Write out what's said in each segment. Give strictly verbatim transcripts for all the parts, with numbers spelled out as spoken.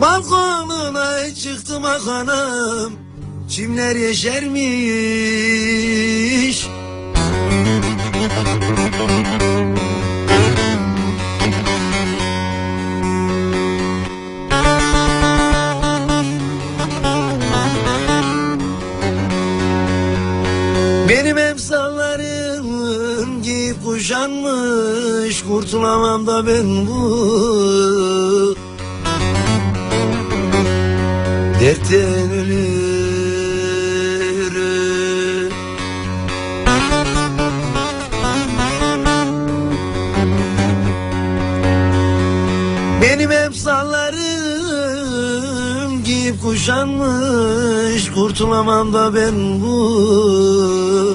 Balkonuna çıktım hanım, çimler yeşermiş. Benim emsallarım giyip kuşanmış, kurtulamam da ben bu dertten ölürüm. Benim emsallarım giyip kuşanmış, kurtulamam da ben bu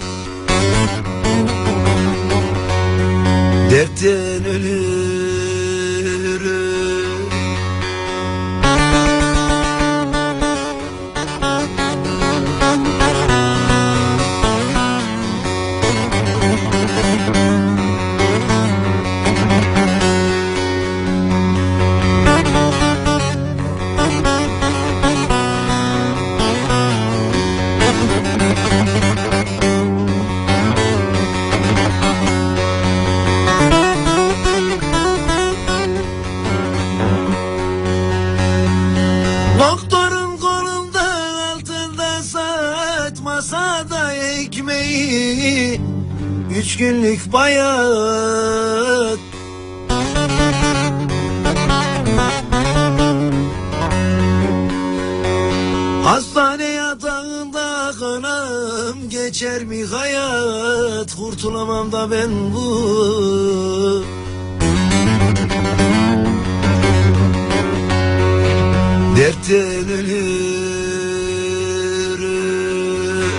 dertten ölürüm. Doktorun kolunda, altında saat, masada ekmeği, üç günlük bayat. Hastane yatağında kanım, geçer mi hayat, kurtulamam da ben bu dertten ölürüm.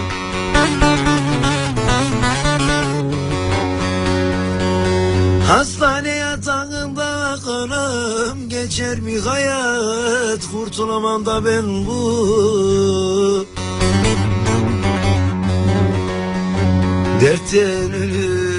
Hastane yatağında kanım, geçer mi hayat, kurtulamam da ben bu dertten ölürüm.